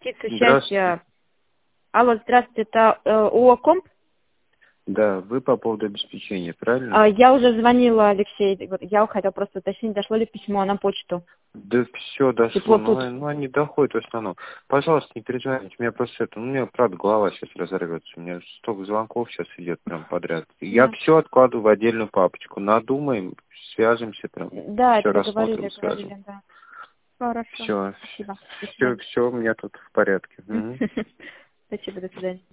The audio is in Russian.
Птица счастья. Алло, здравствуйте, это ООО «Комп»? Да, вы по поводу обеспечения, правильно? Я уже звонила, Алексей. Вот я хотела просто уточнить, дошло ли письмо на почту. Да все дошло, ну они доходят в основном. Пожалуйста, не перезвоните, у меня просто это, у меня правда голова сейчас разорвется, у меня столько звонков сейчас идет прям подряд. Я все откладываю в отдельную папочку, надумаем, свяжемся прям, Да, все это рассмотрим сразу. говорили, да. Хорошо. Все, Спасибо. все, у меня тут в порядке. Спасибо, до свидания.